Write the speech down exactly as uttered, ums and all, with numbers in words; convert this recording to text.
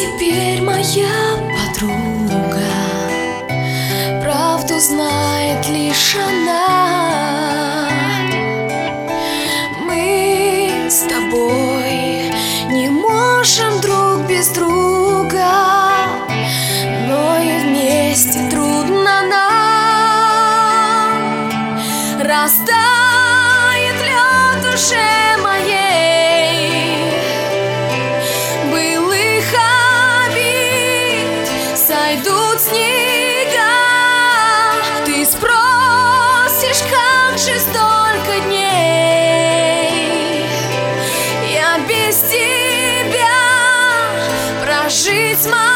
теперь моя подруга, правду знает лишь она. Мы с тобой не можем друг без друга, но и вместе трудно нам. Растает лед в душе моей, былых обид сойдут снега. Ты спросишь, как же столько дней я без тебя прожить смогу.